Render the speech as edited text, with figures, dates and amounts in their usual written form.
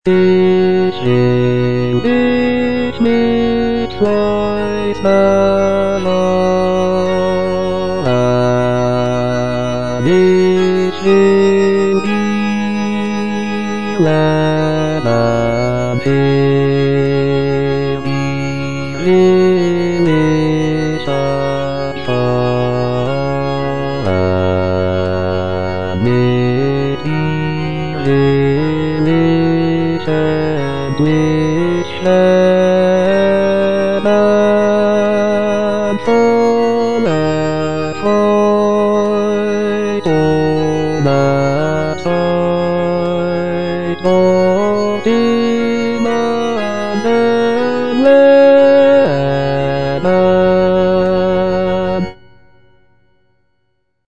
Which makes life better. It will be let a baby release a song. Which let and fall and fight all that